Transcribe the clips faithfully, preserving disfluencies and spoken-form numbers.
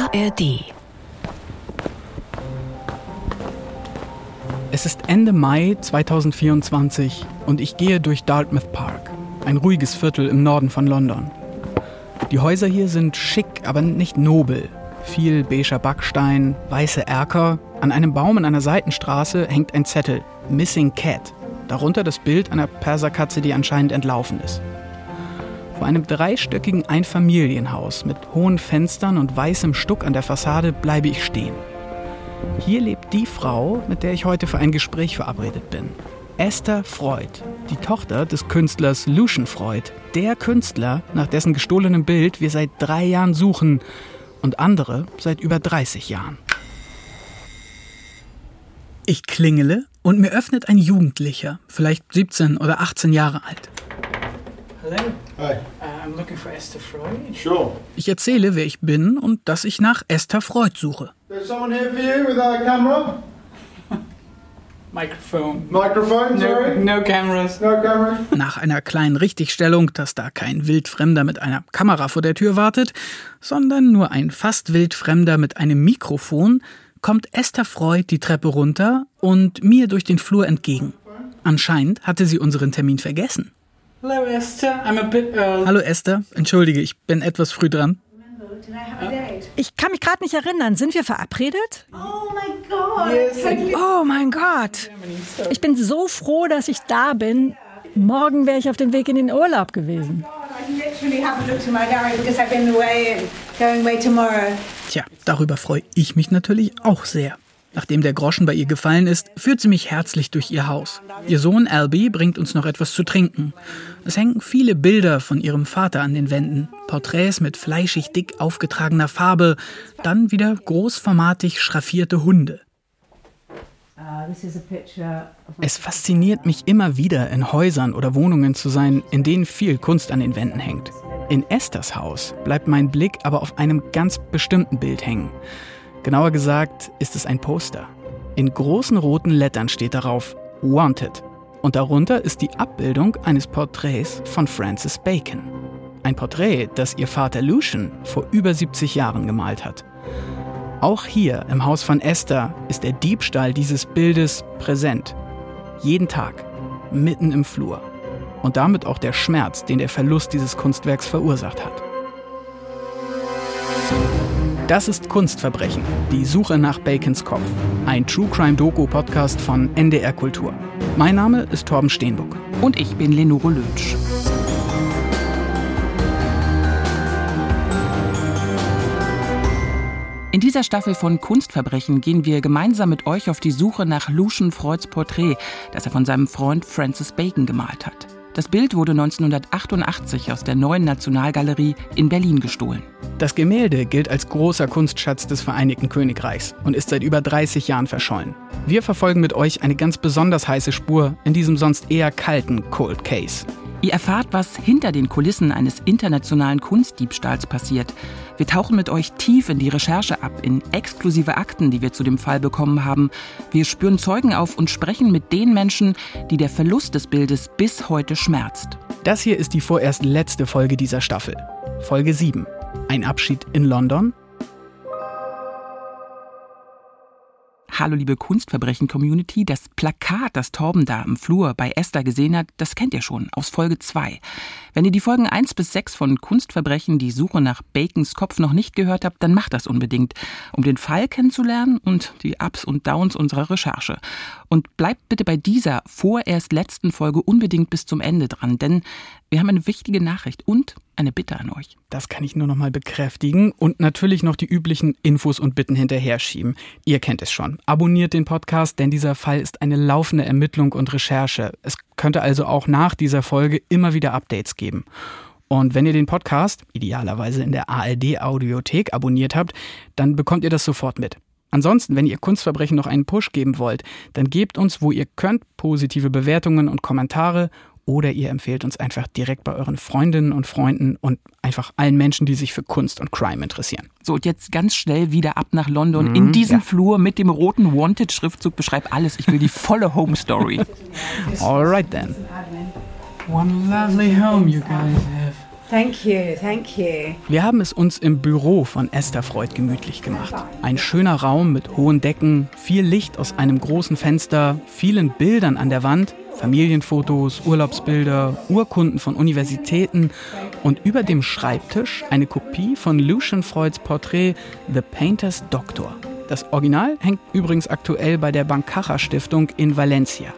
R D. Es ist Ende Mai zweitausendvierundzwanzig und ich gehe durch Dartmouth Park, ein ruhiges Viertel im Norden von London. Die Häuser hier sind schick, aber nicht nobel. Viel beiger Backstein, weiße Erker. An einem Baum in einer Seitenstraße hängt ein Zettel, Missing Cat. Darunter das Bild einer Perserkatze, die anscheinend entlaufen ist. Vor einem dreistöckigen Einfamilienhaus mit hohen Fenstern und weißem Stuck an der Fassade bleibe ich stehen. Hier lebt die Frau, mit der ich heute für ein Gespräch verabredet bin. Esther Freud, die Tochter des Künstlers Lucian Freud. Der Künstler, nach dessen gestohlenem Bild wir seit drei Jahren suchen und andere seit über dreißig Jahren. Ich klingele und mir öffnet ein Jugendlicher, vielleicht siebzehn oder achtzehn Jahre alt. Hello. Hi. Uh, I'm looking for Esther Freud. Sure. Ich erzähle, wer ich bin und dass ich nach Esther Freud suche. There's someone here for you with a camera? Microphone. Microphone, sorry? No, no cameras. No camera? Nach einer kleinen Richtigstellung, dass da kein Wildfremder mit einer Kamera vor der Tür wartet, sondern nur ein fast Wildfremder mit einem Mikrofon, kommt Esther Freud die Treppe runter und mir durch den Flur entgegen. Anscheinend hatte sie unseren Termin vergessen. Hello Esther, I'm a bit early. Hallo Esther, entschuldige, ich bin etwas früh dran. Ich kann mich gerade nicht erinnern. Sind wir verabredet? Oh my God. Yes, I- Oh mein Gott. Ich bin so froh, dass ich da bin. Morgen wäre ich auf dem Weg in den Urlaub gewesen. I literally haven't looked at my diary because I've been away and going away tomorrow. Tja, darüber freue ich mich natürlich auch sehr. Nachdem der Groschen bei ihr gefallen ist, führt sie mich herzlich durch ihr Haus. Ihr Sohn Albie bringt uns noch etwas zu trinken. Es hängen viele Bilder von ihrem Vater an den Wänden. Porträts mit fleischig dick aufgetragener Farbe, dann wieder großformatig schraffierte Hunde. Es fasziniert mich immer wieder, in Häusern oder Wohnungen zu sein, in denen viel Kunst an den Wänden hängt. In Esthers Haus bleibt mein Blick aber auf einem ganz bestimmten Bild hängen. Genauer gesagt ist es ein Poster. In großen roten Lettern steht darauf Wanted. Und darunter ist die Abbildung eines Porträts von Francis Bacon. Ein Porträt, das ihr Vater Lucian vor über siebzig Jahren gemalt hat. Auch hier im Haus von Esther ist der Diebstahl dieses Bildes präsent. Jeden Tag, mitten im Flur. Und damit auch der Schmerz, den der Verlust dieses Kunstwerks verursacht hat. Das ist Kunstverbrechen, die Suche nach Bacons Kopf. Ein True-Crime-Doku-Podcast von N D R Kultur. Mein Name ist Torben Steenbuck. Und ich bin Lenore Lötsch. In dieser Staffel von Kunstverbrechen gehen wir gemeinsam mit euch auf die Suche nach Lucian Freuds Porträt, das er von seinem Freund Francis Bacon gemalt hat. Das Bild wurde neunzehnhundertachtundachtzig aus der Neuen Nationalgalerie in Berlin gestohlen. Das Gemälde gilt als großer Kunstschatz des Vereinigten Königreichs und ist seit über dreißig Jahren verschollen. Wir verfolgen mit euch eine ganz besonders heiße Spur in diesem sonst eher kalten Cold Case. Ihr erfahrt, was hinter den Kulissen eines internationalen Kunstdiebstahls passiert. Wir tauchen mit euch tief in die Recherche ab, in exklusive Akten, die wir zu dem Fall bekommen haben. Wir spüren Zeugen auf und sprechen mit den Menschen, die der Verlust des Bildes bis heute schmerzt. Das hier ist die vorerst letzte Folge dieser Staffel. Folge sieben. Ein Abschied in London. Hallo liebe Kunstverbrechen-Community, das Plakat, das Torben da im Flur bei Esther gesehen hat, das kennt ihr schon aus Folge zwei. Wenn ihr die Folgen eins bis sechs von Kunstverbrechen, die Suche nach Bacons Kopf noch nicht gehört habt, dann macht das unbedingt, um den Fall kennenzulernen und die Ups und Downs unserer Recherche. Und bleibt bitte bei dieser vorerst letzten Folge unbedingt bis zum Ende dran, denn wir haben eine wichtige Nachricht und eine Bitte an euch. Das kann ich nur noch mal bekräftigen und natürlich noch die üblichen Infos und Bitten hinterher schieben. Ihr kennt es schon. Abonniert den Podcast, denn dieser Fall ist eine laufende Ermittlung und Recherche. Es könnte also auch nach dieser Folge immer wieder Updates geben. Und wenn ihr den Podcast, idealerweise in der A R D-Audiothek, abonniert habt, dann bekommt ihr das sofort mit. Ansonsten, wenn ihr Kunstverbrechen noch einen Push geben wollt, dann gebt uns, wo ihr könnt, positive Bewertungen und Kommentare. Oder ihr empfehlt uns einfach direkt bei euren Freundinnen und Freunden und einfach allen Menschen, die sich für Kunst und Crime interessieren. So, und jetzt ganz schnell wieder ab nach London. Mhm, in diesen ja. Flur mit dem roten Wanted-Schriftzug. Beschreib alles. Ich will die volle Home-Story. Alright then. One lovely home you guys have. Thank you, thank you. Wir haben es uns im Büro von Esther Freud gemütlich gemacht. Ein schöner Raum mit hohen Decken, viel Licht aus einem großen Fenster, vielen Bildern an der Wand, Familienfotos, Urlaubsbilder, Urkunden von Universitäten und über dem Schreibtisch eine Kopie von Lucian Freuds Porträt The Painter's Doctor. Das Original hängt übrigens aktuell bei der Bancaja Stiftung in Valencia.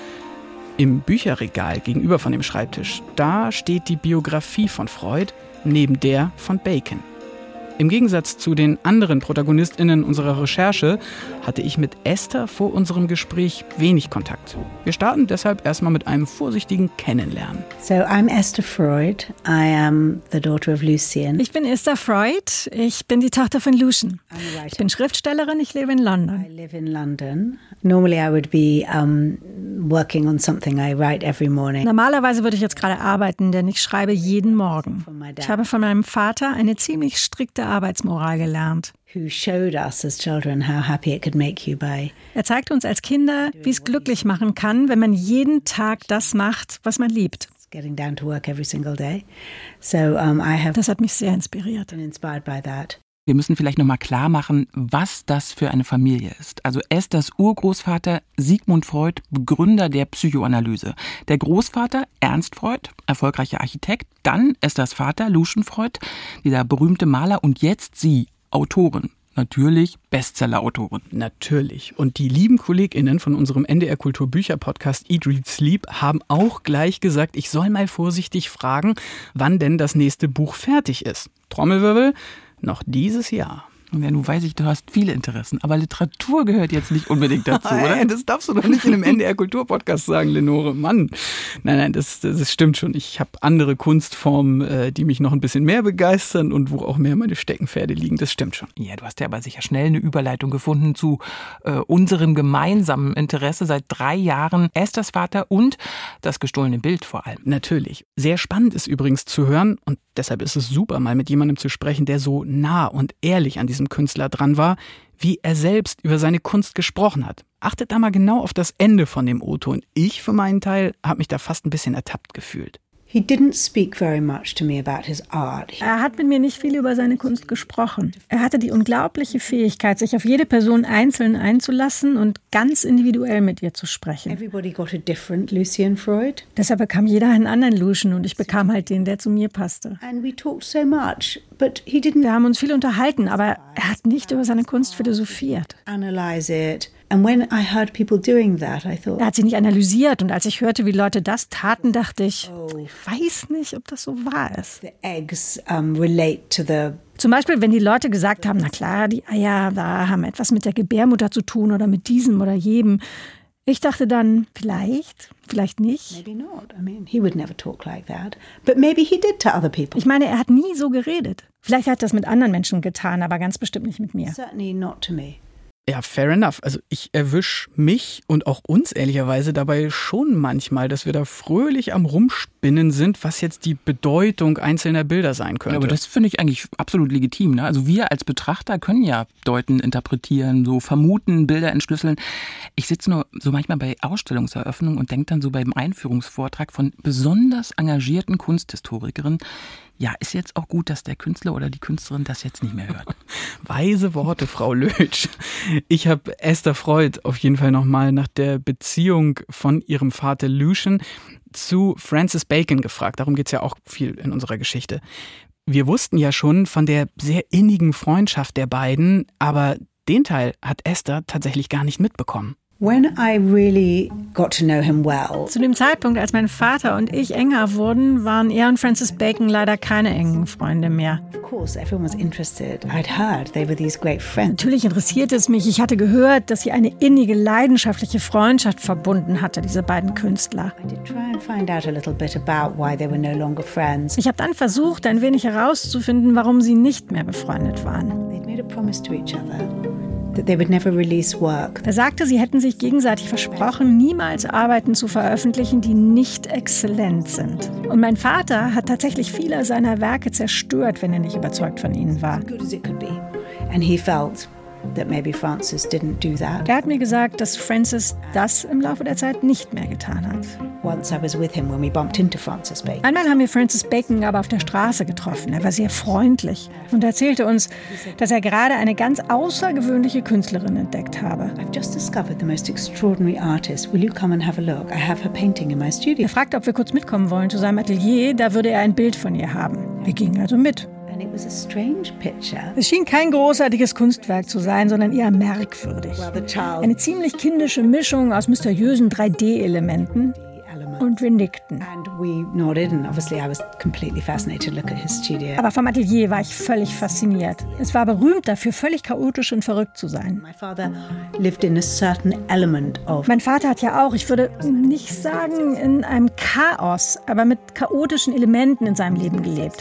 Im Bücherregal gegenüber von dem Schreibtisch, da steht die Biografie von Freud neben der von Bacon. Im Gegensatz zu den anderen ProtagonistInnen unserer Recherche hatte ich mit Esther vor unserem Gespräch wenig Kontakt. Wir starten deshalb erstmal mit einem vorsichtigen Kennenlernen. So, I'm Esther Freud. I am the daughter of Lucian. Ich bin Esther Freud. Ich bin die Tochter von Lucian. Ich bin Schriftstellerin. Ich lebe in London. I live in London. Normally I would be um, working on something. I write every morning. Normalerweise würde ich jetzt gerade arbeiten, denn ich schreibe jeden Morgen. Ich habe von meinem Vater eine ziemlich strikte Arbeitsmoral gelernt. Who showed us as children how happy it could make you by. Er zeigte uns als Kinder, wie es glücklich machen kann, wenn man jeden Tag das macht, was man liebt. Getting down to work every single day. So um, I have Das hat mich sehr inspiriert. been inspired by that. Wir müssen vielleicht nochmal klar machen, was das für eine Familie ist. Also Esthers Urgroßvater Sigmund Freud, Begründer der Psychoanalyse. Der Großvater Ernst Freud, erfolgreicher Architekt. Dann Esthers Vater Lucian Freud, dieser berühmte Maler. Und jetzt sie, Autorin. Natürlich Bestseller-Autorin. Natürlich. Und die lieben KollegInnen von unserem N D R Kultur-Bücher-Podcast Eat, Read, Sleep haben auch gleich gesagt, ich soll mal vorsichtig fragen, wann denn das nächste Buch fertig ist. Trommelwirbel, noch dieses Jahr. Ja, nun weiß ich, du hast viele Interessen, aber Literatur gehört jetzt nicht unbedingt dazu, oder? Hey, das darfst du doch nicht in einem N D R-Kultur-Podcast sagen, Lenore. Mann. Nein, nein, das, das stimmt schon. Ich habe andere Kunstformen, die mich noch ein bisschen mehr begeistern und wo auch mehr meine Steckenpferde liegen. Das stimmt schon. Ja, du hast ja aber sicher schnell eine Überleitung gefunden zu äh, unserem gemeinsamen Interesse seit drei Jahren. Esthers Vater und das gestohlene Bild vor allem. Natürlich. Sehr spannend ist übrigens zu hören und deshalb ist es super, mal mit jemandem zu sprechen, der so nah und ehrlich an diesem Künstler dran war, wie er selbst über seine Kunst gesprochen hat. Achtet da mal genau auf das Ende von dem O-Ton. Ich für meinen Teil habe mich da fast ein bisschen ertappt gefühlt. He didn't speak very much to me about his art. Er hat mit mir nicht viel über seine Kunst gesprochen. Er hatte die unglaubliche Fähigkeit, sich auf jede Person einzeln einzulassen und ganz individuell mit ihr zu sprechen. Everybody got a different Lucian Freud. Deshalb bekam jeder einen anderen Lucian und ich bekam halt den, der zu mir passte. And we talked so much, but he didn't Wir haben uns viel unterhalten, aber er hat nicht über seine Kunst philosophiert. analyze it. And when I heard people doing that, I thought, Er hat sie nicht analysiert und als ich hörte, wie Leute das taten, dachte ich, ich weiß nicht, ob das so wahr ist. the eggs um, relate to the Zum Beispiel, wenn die Leute gesagt haben, na klar, die Eier, da haben etwas mit der Gebärmutter zu tun oder mit diesem oder jedem. Ich dachte dann, vielleicht, vielleicht nicht. maybe not. I mean, he would never talk like that. But maybe he did to other people. Ich meine, er hat nie so geredet. Vielleicht hat er das mit anderen Menschen getan, aber ganz bestimmt nicht mit mir. Certainly not to me. Ja, fair enough. Also ich erwische mich und auch uns ehrlicherweise dabei schon manchmal, dass wir da fröhlich am Rumspinnen sind, was jetzt die Bedeutung einzelner Bilder sein könnte. Ja, aber das finde ich eigentlich absolut legitim. Ne? Also wir als Betrachter können ja deuten, interpretieren, so vermuten, Bilder entschlüsseln. Ich sitze nur so manchmal bei Ausstellungseröffnungen und denke dann so beim Einführungsvortrag von besonders engagierten Kunsthistorikerinnen, ja, ist jetzt auch gut, dass der Künstler oder die Künstlerin das jetzt nicht mehr hört. Weise Worte, Frau Lötsch. Ich habe Esther Freud auf jeden Fall nochmal nach der Beziehung von ihrem Vater Lucian zu Francis Bacon gefragt. Darum geht es ja auch viel in unserer Geschichte. Wir wussten ja schon von der sehr innigen Freundschaft der beiden, aber den Teil hat Esther tatsächlich gar nicht mitbekommen. When I really got to know him well, Zu dem Zeitpunkt, als mein Vater und ich enger wurden, waren er und Francis Bacon leider keine engen Freunde mehr. of course, everyone was interested. I'd heard they were these great friends. Natürlich interessierte es mich. Ich hatte gehört, dass sie eine innige, leidenschaftliche Freundschaft verbunden hatte, diese beiden Künstler. I did try and find out a little bit about why they were no longer friends. Ich habe dann versucht, ein wenig herauszufinden, warum sie nicht mehr befreundet waren. They'd made a promise to each other that they would never release work. Er sagte, sie hätten sich gegenseitig versprochen, niemals Arbeiten zu veröffentlichen, die nicht exzellent sind. Und mein Vater hat tatsächlich viele seiner Werke zerstört, wenn er nicht überzeugt von ihnen war. Good as it could be. And he felt that maybe Francis didn't do that. Er hat mir gesagt, dass Francis das im Laufe der Zeit nicht mehr getan hat. Once I was with him when we bumped into Francis Bacon. Einmal haben wir Francis Bacon aber auf der Straße getroffen. Er war sehr freundlich und erzählte uns, dass er gerade eine ganz außergewöhnliche Künstlerin entdeckt habe. I've just discovered the most extraordinary artist. Will you come and have a look? I have her painting in my studio. Er fragte, ob wir kurz mitkommen wollen zu seinem Atelier, da würde er ein Bild von ihr haben. Wir gingen also mit. And it was a strange picture. Es schien kein großartiges Kunstwerk zu sein, sondern eher merkwürdig. Eine ziemlich kindische Mischung aus mysteriösen drei D-Elementen. Und wir nickten. Aber vom Atelier war ich völlig fasziniert. Es war berühmt dafür, völlig chaotisch und verrückt zu sein. Mein Vater hat ja auch, ich würde nicht sagen in einem Chaos, aber mit chaotischen Elementen in seinem Leben gelebt.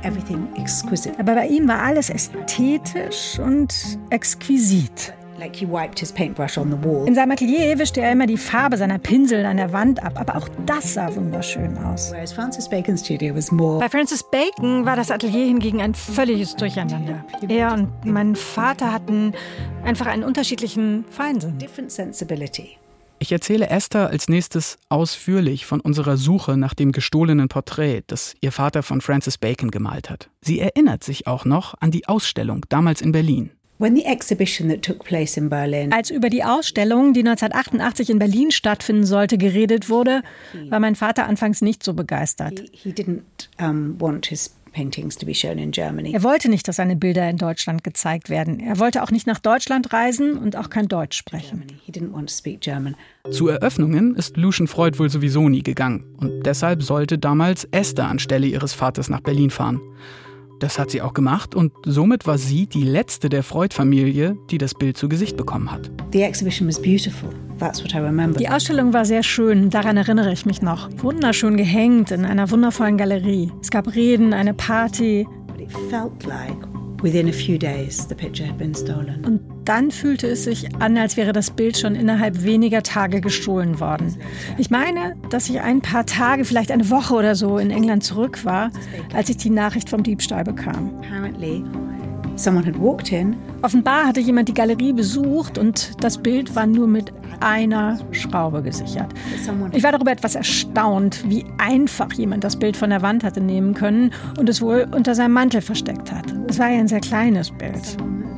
Aber bei ihm war alles ästhetisch und exquisit. Like he wiped his paintbrush on the wall. In seinem Atelier wischte er immer die Farbe seiner Pinsel an der Wand ab, aber auch das sah wunderschön aus. Whereas Francis Bacon's studio was more. Bei Francis Bacon war das Atelier hingegen ein völliges Durcheinander. Er und mein Vater hatten einfach einen unterschiedlichen Feinsinn. Different sensibility. Ich erzähle Esther als nächstes ausführlich von unserer Suche nach dem gestohlenen Porträt, das ihr Vater von Francis Bacon gemalt hat. Sie erinnert sich auch noch an die Ausstellung damals in Berlin. When the exhibition that took place in Berlin. Als über die Ausstellung, die neunzehnhundertachtundachtzig in Berlin stattfinden sollte, geredet wurde, war mein Vater anfangs nicht so begeistert. He, he didn't um, want his paintings to be shown in Germany. Er wollte nicht, dass seine Bilder in Deutschland gezeigt werden. Er wollte auch nicht nach Deutschland reisen und auch kein Deutsch sprechen. He didn't want to speak German. Zu Eröffnungen ist Lucian Freud wohl sowieso nie gegangen. Und deshalb sollte damals Esther anstelle ihres Vaters nach Berlin fahren. Das hat sie auch gemacht und somit war sie die letzte der Freud-Familie, die das Bild zu Gesicht bekommen hat. The exhibition was beautiful. That's what I remember. Die Ausstellung war sehr schön, daran erinnere ich mich noch. Wunderschön gehängt in einer wundervollen Galerie. Es gab Reden, eine Party. But it felt like within a few days the picture had been stolen. Und dann fühlte es sich an, als wäre das Bild schon innerhalb weniger Tage gestohlen worden. Ich meine, dass ich ein paar Tage, vielleicht eine Woche oder so in England zurück war, als ich die Nachricht vom Diebstahl bekam. Apparently, someone had walked in. Offenbar hatte jemand die Galerie besucht und das Bild war nur mit einer Schraube gesichert. Ich war darüber etwas erstaunt, wie einfach jemand das Bild von der Wand hatte nehmen können und es wohl unter seinem Mantel versteckt hat. Es war ja ein sehr kleines Bild.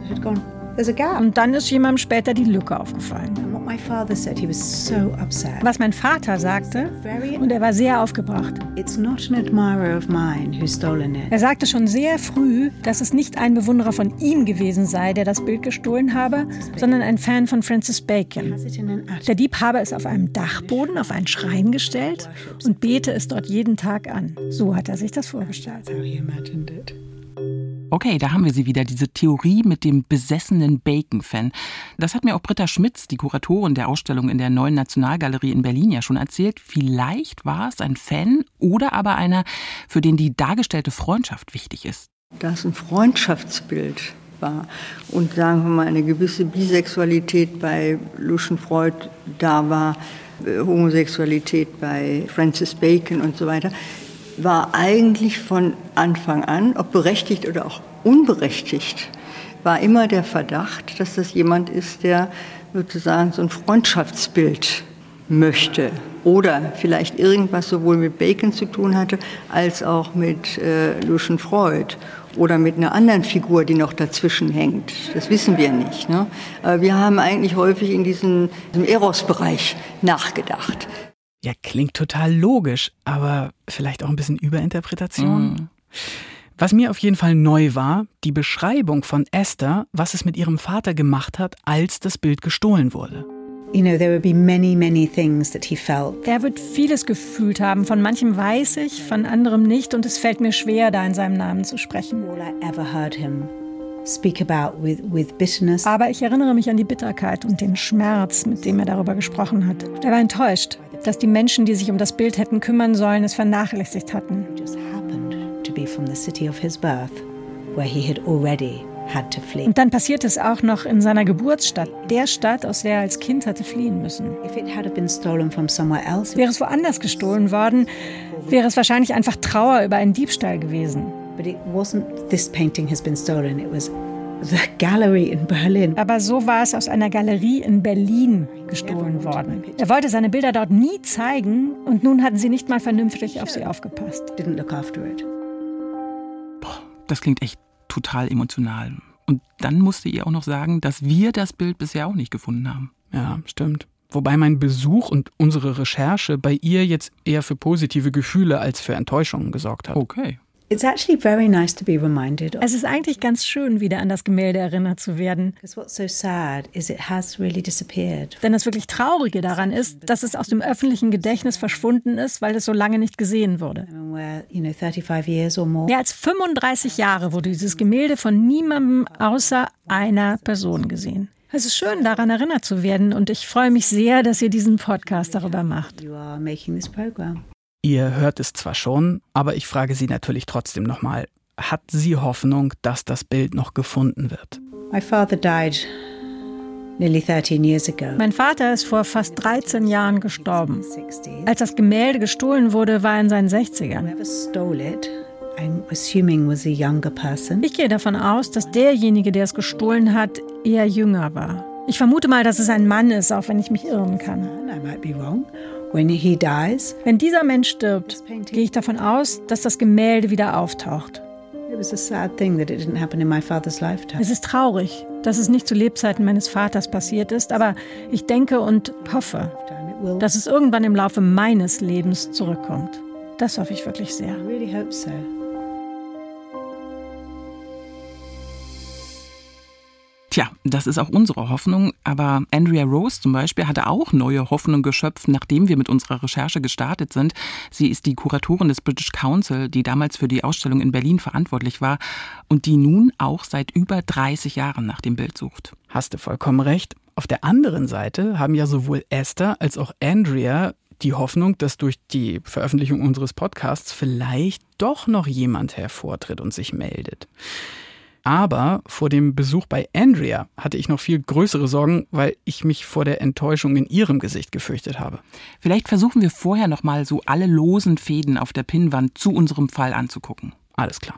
Und dann ist jemandem später die Lücke aufgefallen. Was mein Vater sagte, und er war sehr aufgebracht. Er sagte schon sehr früh, dass es nicht ein Bewunderer von ihm gewesen sei, der das Bild gestohlen habe, sondern ein Fan von Francis Bacon. Der Dieb habe es auf einem Dachboden auf einen Schrein gestellt und bete es dort jeden Tag an. So hat er sich das vorgestellt. Okay, da haben wir sie wieder, diese Theorie mit dem besessenen Bacon-Fan. Das hat mir auch Britta Schmitz, die Kuratorin der Ausstellung in der Neuen Nationalgalerie in Berlin, ja schon erzählt. Vielleicht war es ein Fan oder aber einer, für den die dargestellte Freundschaft wichtig ist. Das ein Freundschaftsbild war und sagen wir mal eine gewisse Bisexualität bei Lucian Freud da war, Homosexualität bei Francis Bacon und so weiter, war eigentlich von Anfang an, ob berechtigt oder auch unberechtigt, war immer der Verdacht, dass das jemand ist, der sozusagen so ein Freundschaftsbild möchte oder vielleicht irgendwas sowohl mit Bacon zu tun hatte, als auch mit äh, Lucian Freud oder mit einer anderen Figur, die noch dazwischen hängt. Das wissen wir nicht, ne? Aber wir haben eigentlich häufig in diesem, diesem Eros-Bereich nachgedacht. Ja, klingt total logisch, aber vielleicht auch ein bisschen Überinterpretation. Mm. Was mir auf jeden Fall neu war, die Beschreibung von Esther, was es mit ihrem Vater gemacht hat, als das Bild gestohlen wurde. You know, there would be many, many things that he felt. Er wird vieles gefühlt haben. Von manchem weiß ich, von anderem nicht. Und es fällt mir schwer, da in seinem Namen zu sprechen. All I ever heard him speak about with, with bitterness. Aber ich erinnere mich an die Bitterkeit und den Schmerz, mit dem er darüber gesprochen hat. Er war enttäuscht, dass die Menschen, die sich um das Bild hätten kümmern sollen, es vernachlässigt hatten. Just happened to be from the city of his birth, where he had already had to flee. Und dann passiert es auch noch in seiner Geburtsstadt, der Stadt, aus der er als Kind hatte fliehen müssen. If it had been stolen from somewhere else, wäre es woanders gestohlen worden, wäre es wahrscheinlich einfach Trauer über einen Diebstahl gewesen. But it wasn't this painting has been stolen, it was the gallery in Berlin. Aber so war es aus einer Galerie in Berlin gestohlen worden. Er wollte seine Bilder dort nie zeigen und nun hatten sie nicht mal vernünftig auf sie aufgepasst. Didn't look after it. Boah, das klingt echt total emotional. Und dann musste ihr auch noch sagen, dass wir das Bild bisher auch nicht gefunden haben. Ja, stimmt. Wobei mein Besuch und unsere Recherche bei ihr jetzt eher für positive Gefühle als für Enttäuschungen gesorgt hat. Okay. It's actually very nice to be reminded of. Es ist eigentlich ganz schön, wieder an das Gemälde erinnert zu werden. Because what's so sad is it has really disappeared. Denn das wirklich Traurige daran ist, dass es aus dem öffentlichen Gedächtnis verschwunden ist, weil es so lange nicht gesehen wurde. Where, you know, thirty-five years or more. Mehr als fünfunddreißig Jahre wurde dieses Gemälde von niemandem außer einer Person gesehen. Es ist schön, daran erinnert zu werden und ich freue mich sehr, dass ihr diesen Podcast darüber macht. You are making this program. Ihr hört es zwar schon, aber ich frage Sie natürlich trotzdem nochmal, hat sie Hoffnung, dass das Bild noch gefunden wird? My father died nearly thirteen years ago. Mein Vater ist vor fast dreizehn Jahren gestorben. Als das Gemälde gestohlen wurde, war er in seinen sechzigern. Whoever stole it, I'm assuming was a younger person. Ich gehe davon aus, dass derjenige, der es gestohlen hat, eher jünger war. Ich vermute mal, dass es ein Mann ist, auch wenn ich mich irren kann. I might be wrong. When he dies, Wenn dieser Mensch stirbt, gehe ich davon aus, dass das Gemälde wieder auftaucht. it was a sad thing that it didn't happen in my father's lifetime. Es ist traurig, dass es nicht zu Lebzeiten meines Vaters passiert ist, aber ich denke und hoffe, It will. dass es irgendwann im Laufe meines Lebens zurückkommt. Das hoffe ich wirklich sehr. I really hope so. Tja, das ist auch unsere Hoffnung, aber Andrea Rose zum Beispiel hatte auch neue Hoffnung geschöpft, nachdem wir mit unserer Recherche gestartet sind. Sie ist die Kuratorin des British Council, die damals für die Ausstellung in Berlin verantwortlich war und die nun auch seit über dreißig Jahren nach dem Bild sucht. Hast du vollkommen recht. Auf der anderen Seite haben ja sowohl Esther als auch Andrea die Hoffnung, dass durch die Veröffentlichung unseres Podcasts vielleicht doch noch jemand hervortritt und sich meldet. Aber vor dem Besuch bei Andrea hatte ich noch viel größere Sorgen, weil ich mich vor der Enttäuschung in ihrem Gesicht gefürchtet habe. Vielleicht versuchen wir vorher noch mal so alle losen Fäden auf der Pinnwand zu unserem Fall anzugucken. Alles klar.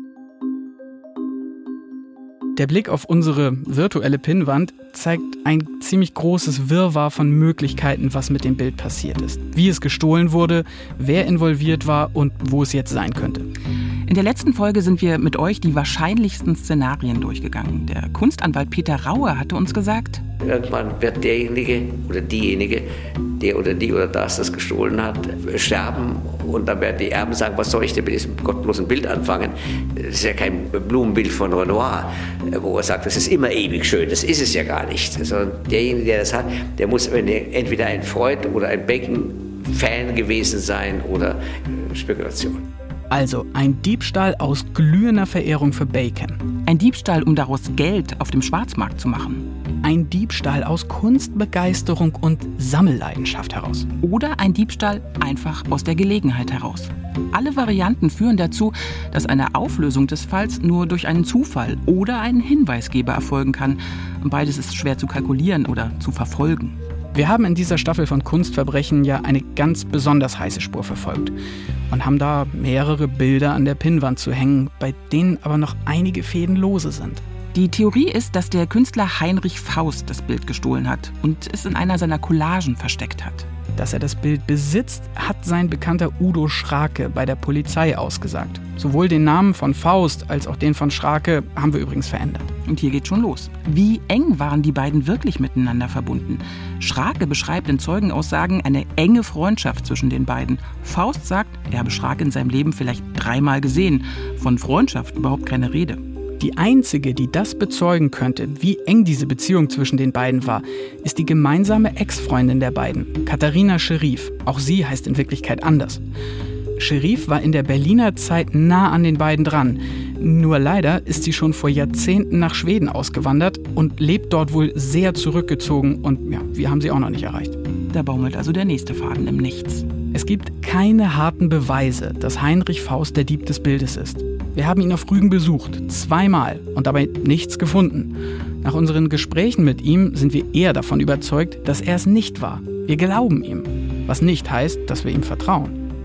Der Blick auf unsere virtuelle Pinnwand zeigt ein ziemlich großes Wirrwarr von Möglichkeiten, was mit dem Bild passiert ist. Wie es gestohlen wurde, wer involviert war und wo es jetzt sein könnte. In der letzten Folge sind wir mit euch die wahrscheinlichsten Szenarien durchgegangen. Der Kunstanwalt Peter Raue hatte uns gesagt: Irgendwann wird derjenige oder diejenige, der oder die oder das das gestohlen hat, sterben. Und dann werden die Erben sagen, was soll ich denn mit diesem gottlosen Bild anfangen? Das ist ja kein Blumenbild von Renoir, wo er sagt, das ist immer ewig schön. Das ist es ja gar nicht. Sondern derjenige, der das hat, der muss entweder ein Freud oder ein Bacon-Fan gewesen sein oder Spekulation. Also ein Diebstahl aus glühender Verehrung für Bacon. Ein Diebstahl, um daraus Geld auf dem Schwarzmarkt zu machen. Ein Diebstahl aus Kunstbegeisterung und Sammelleidenschaft heraus. Oder ein Diebstahl einfach aus der Gelegenheit heraus. Alle Varianten führen dazu, dass eine Auflösung des Falls nur durch einen Zufall oder einen Hinweisgeber erfolgen kann. Beides ist schwer zu kalkulieren oder zu verfolgen. Wir haben in dieser Staffel von Kunstverbrechen ja eine ganz besonders heiße Spur verfolgt und haben da mehrere Bilder an der Pinnwand zu hängen, bei denen aber noch einige Fäden lose sind. Die Theorie ist, dass der Künstler Heinrich Faust das Bild gestohlen hat und es in einer seiner Collagen versteckt hat. Dass er das Bild besitzt, hat sein Bekannter Udo Schrake bei der Polizei ausgesagt. Sowohl den Namen von Faust als auch den von Schrake haben wir übrigens verändert. Und hier geht's schon los. Wie eng waren die beiden wirklich miteinander verbunden? Schrake beschreibt in Zeugenaussagen eine enge Freundschaft zwischen den beiden. Faust sagt, er habe Schrake in seinem Leben vielleicht dreimal gesehen. Von Freundschaft überhaupt keine Rede. Die einzige, die das bezeugen könnte, wie eng diese Beziehung zwischen den beiden war, ist die gemeinsame Ex-Freundin der beiden, Katharina Scherif. Auch sie heißt in Wirklichkeit anders. Scherif war in der Berliner Zeit nah an den beiden dran. Nur leider ist sie schon vor Jahrzehnten nach Schweden ausgewandert und lebt dort wohl sehr zurückgezogen und ja, wir haben sie auch noch nicht erreicht. Da baumelt also der nächste Faden im Nichts. Es gibt keine harten Beweise, dass Heinrich Faust der Dieb des Bildes ist. Wir haben ihn auf Rügen besucht, zweimal, und dabei nichts gefunden. Nach unseren Gesprächen mit ihm sind wir eher davon überzeugt, dass er es nicht war. Wir glauben ihm, was nicht heißt, dass wir ihm vertrauen.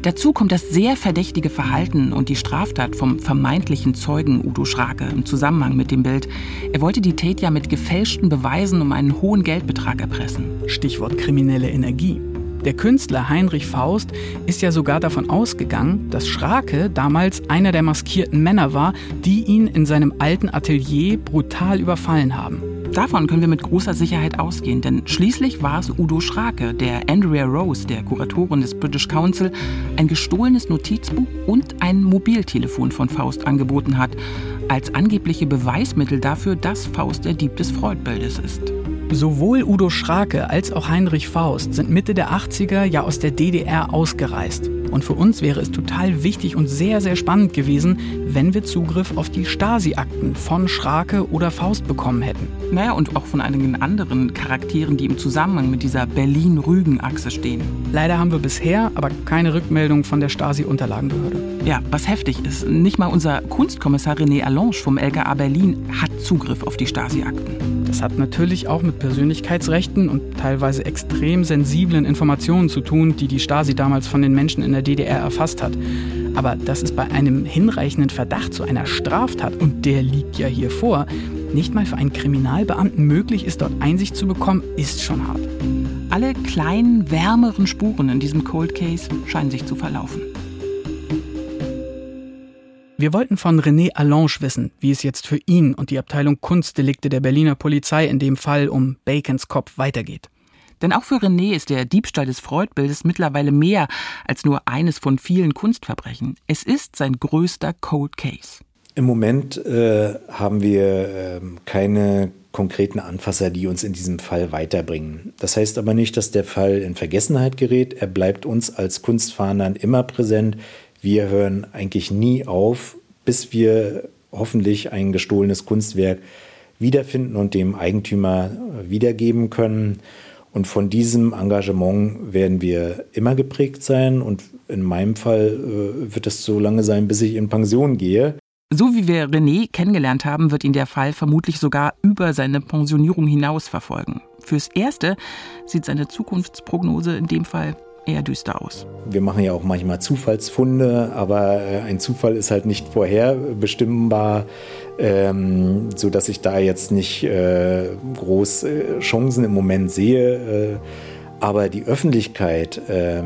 Dazu kommt das sehr verdächtige Verhalten und die Straftat vom vermeintlichen Zeugen Udo Schrake im Zusammenhang mit dem Bild. Er wollte die Tate ja mit gefälschten Beweisen um einen hohen Geldbetrag erpressen. Stichwort kriminelle Energie. Der Künstler Heinrich Faust ist ja sogar davon ausgegangen, dass Schrake damals einer der maskierten Männer war, die ihn in seinem alten Atelier brutal überfallen haben. Davon können wir mit großer Sicherheit ausgehen, denn schließlich war es Udo Schrake, der Andrea Rose, der Kuratorin des British Council, ein gestohlenes Notizbuch und ein Mobiltelefon von Faust angeboten hat, als angebliche Beweismittel dafür, dass Faust der Dieb des Freud-Bildes ist. Sowohl Udo Schrake als auch Heinrich Faust sind Mitte der achtziger ja aus der D D R ausgereist. Und für uns wäre es total wichtig und sehr, sehr spannend gewesen, wenn wir Zugriff auf die Stasi-Akten von Schrake oder Faust bekommen hätten. Naja, und auch von einigen anderen Charakteren, die im Zusammenhang mit dieser Berlin-Rügen-Achse stehen. Leider haben wir bisher aber keine Rückmeldung von der Stasi-Unterlagenbehörde. Ja, was heftig ist, nicht mal unser Kunstkommissar René Allange vom L K A Berlin hat Zugriff auf die Stasi-Akten. Das hat natürlich auch mit Persönlichkeitsrechten und teilweise extrem sensiblen Informationen zu tun, die die Stasi damals von den Menschen in der D D R erfasst hat. Aber dass es bei einem hinreichenden Verdacht zu einer Straftat, und der liegt ja hier vor, nicht mal für einen Kriminalbeamten möglich ist, dort Einsicht zu bekommen, ist schon hart. Alle kleinen, wärmeren Spuren in diesem Cold Case scheinen sich zu verlaufen. Wir wollten von René Allange wissen, wie es jetzt für ihn und die Abteilung Kunstdelikte der Berliner Polizei in dem Fall um Bacons Kopf weitergeht. Denn auch für René ist der Diebstahl des Freud-Bildes mittlerweile mehr als nur eines von vielen Kunstverbrechen. Es ist sein größter Cold Case. Im Moment äh, haben wir äh, keine konkreten Anfasser, die uns in diesem Fall weiterbringen. Das heißt aber nicht, dass der Fall in Vergessenheit gerät. Er bleibt uns als Kunstfahndern immer präsent. Wir hören eigentlich nie auf, bis wir hoffentlich ein gestohlenes Kunstwerk wiederfinden und dem Eigentümer wiedergeben können. Und von diesem Engagement werden wir immer geprägt sein. Und in meinem Fall äh, wird es so lange sein, bis ich in Pension gehe. So wie wir René kennengelernt haben, wird ihn der Fall vermutlich sogar über seine Pensionierung hinaus verfolgen. Fürs Erste sieht seine Zukunftsprognose in dem Fall eher düster aus. Wir machen ja auch manchmal Zufallsfunde, aber ein Zufall ist halt nicht vorherbestimmbar, ähm, sodass ich da jetzt nicht äh, groß äh, Chancen im Moment sehe. Äh, aber die Öffentlichkeit, äh,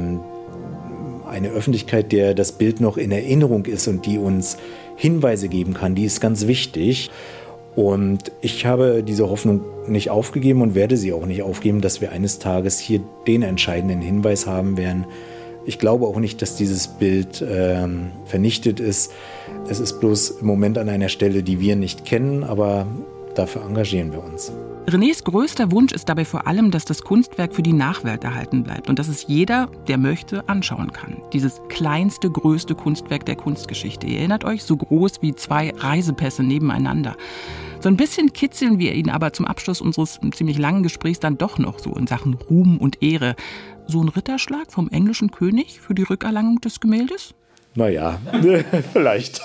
eine Öffentlichkeit, der das Bild noch in Erinnerung ist und die uns Hinweise geben kann, die ist ganz wichtig. Und ich habe diese Hoffnung nicht aufgegeben und werde sie auch nicht aufgeben, dass wir eines Tages hier den entscheidenden Hinweis haben werden. Ich glaube auch nicht, dass dieses Bild ähm, vernichtet ist. Es ist bloß im Moment an einer Stelle, die wir nicht kennen, aber dafür engagieren wir uns. Renés größter Wunsch ist dabei vor allem, dass das Kunstwerk für die Nachwelt erhalten bleibt und dass es jeder, der möchte, anschauen kann. Dieses kleinste, größte Kunstwerk der Kunstgeschichte. Ihr erinnert euch, so groß wie zwei Reisepässe nebeneinander. So ein bisschen kitzeln wir ihn aber zum Abschluss unseres ziemlich langen Gesprächs dann doch noch so in Sachen Ruhm und Ehre. So ein Ritterschlag vom englischen König für die Rückerlangung des Gemäldes? Naja, vielleicht.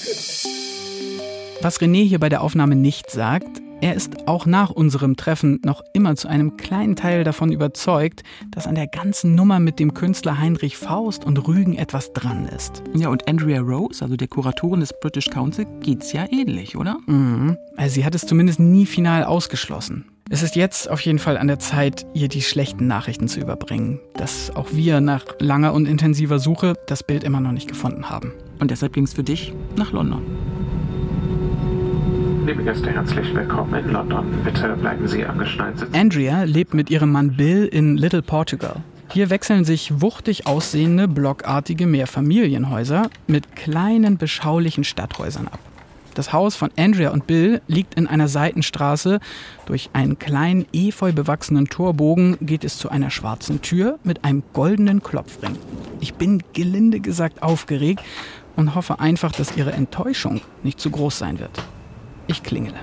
Was René hier bei der Aufnahme nicht sagt, er ist auch nach unserem Treffen noch immer zu einem kleinen Teil davon überzeugt, dass an der ganzen Nummer mit dem Künstler Heinrich Faust und Rügen etwas dran ist. Ja, und Andrea Rose, also der Kuratorin des British Council, geht's ja ähnlich, oder? Mhm. Also sie hat es zumindest nie final ausgeschlossen. Es ist jetzt auf jeden Fall an der Zeit, ihr die schlechten Nachrichten zu überbringen. Dass auch wir nach langer und intensiver Suche das Bild immer noch nicht gefunden haben. Und deshalb ging's für dich nach London. Liebe Gäste, herzlich willkommen in London. Bitte bleiben Sie angeschnallt sitzen. Andrea lebt mit ihrem Mann Bill in Little Portugal. Hier wechseln sich wuchtig aussehende, blockartige Mehrfamilienhäuser mit kleinen, beschaulichen Stadthäusern ab. Das Haus von Andrea und Bill liegt in einer Seitenstraße. Durch einen kleinen, efeu bewachsenen Torbogen geht es zu einer schwarzen Tür mit einem goldenen Klopfring. Ich bin gelinde gesagt aufgeregt und hoffe einfach, dass ihre Enttäuschung nicht zu groß sein wird. Ich klingele.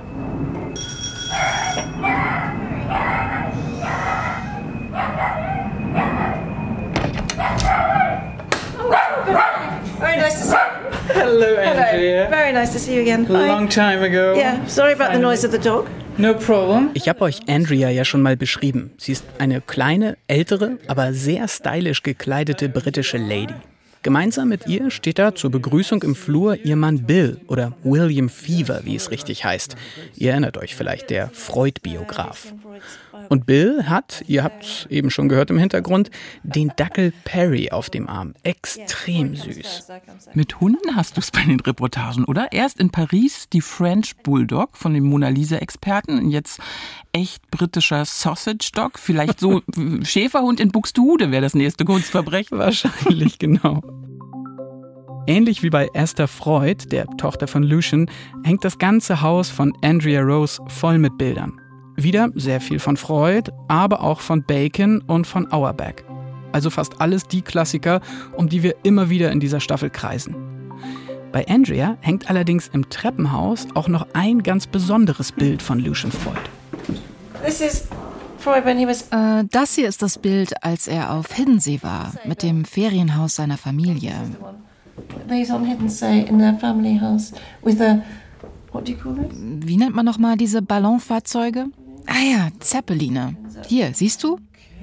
Very nice to see you. Hello, Andrea. Hello. Very nice to see you again. Hi. Long time ago. Yeah, sorry about the noise of the dog. No problem. Ich habe euch Andrea ja schon mal beschrieben. Sie ist eine kleine, ältere, aber sehr stylisch gekleidete britische Lady. Gemeinsam mit ihr steht da zur Begrüßung im Flur ihr Mann Bill oder William Fever, wie es richtig heißt. Ihr erinnert euch vielleicht, der Freud-Biograf. Und Bill hat, ihr habt eben schon gehört im Hintergrund, den Dackel Perry auf dem Arm. Extrem süß. Mit Hunden hast du es bei den Reportagen, oder? Erst in Paris die French Bulldog von dem Mona Lisa-Experten und jetzt echt britischer Sausage Dog. Vielleicht so Schäferhund in Buxtehude wäre das nächste Kunstverbrechen. Wahrscheinlich, genau. Ähnlich wie bei Esther Freud, der Tochter von Lucian, hängt das ganze Haus von Andrea Rose voll mit Bildern. Wieder sehr viel von Freud, aber auch von Bacon und von Auerbach. Also fast alles die Klassiker, um die wir immer wieder in dieser Staffel kreisen. Bei Andrea hängt allerdings im Treppenhaus auch noch ein ganz besonderes Bild von Lucian Freud. This is Freud when he was. Äh, das hier ist das Bild, als er auf Hiddensee war, mit dem Ferienhaus seiner Familie. He's on Hiddensee in their family house with a, what do you call it? Wie nennt man nochmal diese Ballonfahrzeuge? Ah ja, Zeppeline. Hier, siehst du?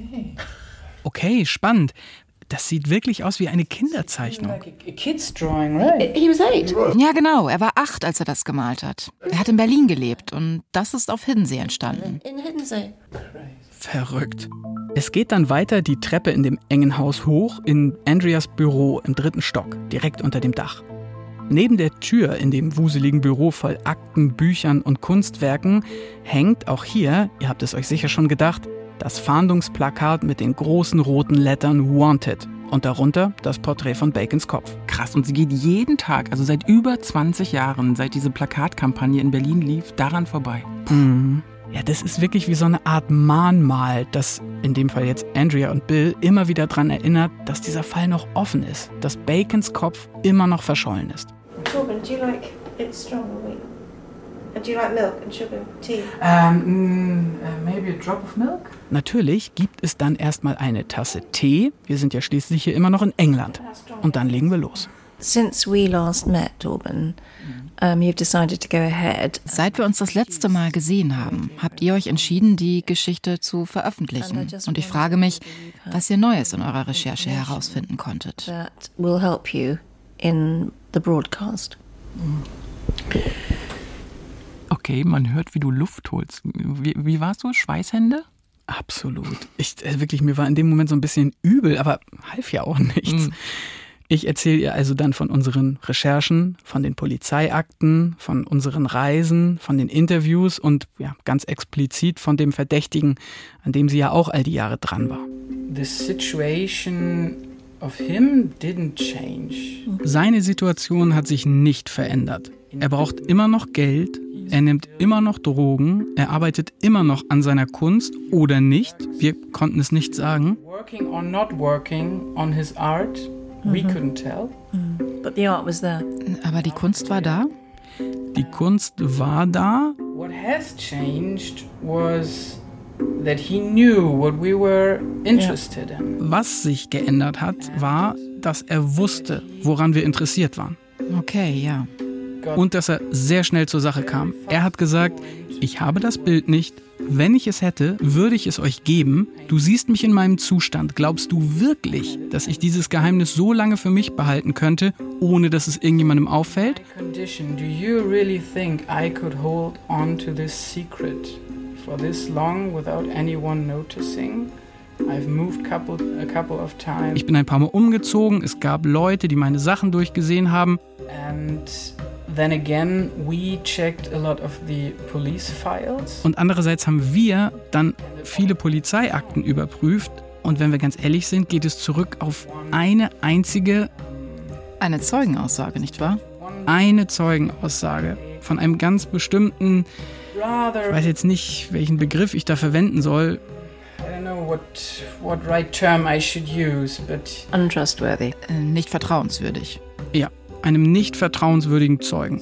Okay, spannend. Das sieht wirklich aus wie eine Kinderzeichnung. He was eight. Ja, genau. Er war acht, als er das gemalt hat. Er hat in Berlin gelebt und das ist auf Hiddensee entstanden. In Hiddensee. Verrückt. Es geht dann weiter die Treppe in dem engen Haus hoch in Andreas Büro im dritten Stock, direkt unter dem Dach. Neben der Tür in dem wuseligen Büro voll Akten, Büchern und Kunstwerken hängt auch hier, ihr habt es euch sicher schon gedacht, das Fahndungsplakat mit den großen roten Lettern Wanted und darunter das Porträt von Bacons Kopf. Krass, und sie geht jeden Tag, also seit über zwanzig Jahren, seit diese Plakatkampagne in Berlin lief, daran vorbei. Mhm. Ja, das ist wirklich wie so eine Art Mahnmal, das in dem Fall jetzt Andrea und Bill immer wieder daran erinnert, dass dieser Fall noch offen ist, dass Bacons Kopf immer noch verschollen ist. Torben, do you like it strong or weak? And do you like milk and sugar, tea? Um, uh, maybe a drop of milk? Natürlich gibt es dann erstmal eine Tasse Tee. Wir sind ja schließlich hier immer noch in England. Und dann legen wir los. Since we last met, Torben, um, you've decided to go ahead. Seit wir uns das letzte Mal gesehen haben, habt ihr euch entschieden, die Geschichte zu veröffentlichen. Und ich frage mich, was ihr Neues in eurer Recherche herausfinden konntet. That will help you in the broadcast. Okay, man hört, wie du Luft holst. Wie, wie war's so? Schweißhände? Absolut. Ich, wirklich, mir war in dem Moment so ein bisschen übel, aber half ja auch nichts. Mhm. Ich erzähle ihr also dann von unseren Recherchen, von den Polizeiakten, von unseren Reisen, von den Interviews und ja, ganz explizit von dem Verdächtigen, an dem sie ja auch all die Jahre dran war. The situation of him didn't change. Seine Situation hat sich nicht verändert. Er braucht immer noch Geld, er nimmt immer noch Drogen, er arbeitet immer noch an seiner Kunst oder nicht. Wir konnten es nicht sagen. Working or not working on his art. We couldn't tell. But the art was there. Aber die Kunst war da? Die Kunst war da. What has changed was that he knew what we were interested in. Was sich geändert hat, war, dass er wusste, woran wir interessiert waren. Okay, ja. Und dass er sehr schnell zur Sache kam. Er hat gesagt, ich habe das Bild nicht. Wenn ich es hätte, würde ich es euch geben. Du siehst mich in meinem Zustand. Glaubst du wirklich, dass ich dieses Geheimnis so lange für mich behalten könnte, ohne dass es irgendjemandem auffällt? Do you really think I could hold on to this secret for this long without anyone noticing? I've moved couple, a couple of times. Ich bin ein paar Mal umgezogen. Es gab Leute, die meine Sachen durchgesehen haben. And then again, we checked a lot of the police files. Und andererseits haben wir dann viele Polizeiakten überprüft. Und wenn wir ganz ehrlich sind, geht es zurück auf eine einzige... Eine Zeugenaussage, nicht wahr? Eine Zeugenaussage von einem ganz bestimmten... Ich weiß jetzt nicht, welchen Begriff ich da verwenden soll. I don't know what, what right term I should use, but... Untrustworthy. Äh, nicht vertrauenswürdig. Ja. Einem nicht vertrauenswürdigen Zeugen.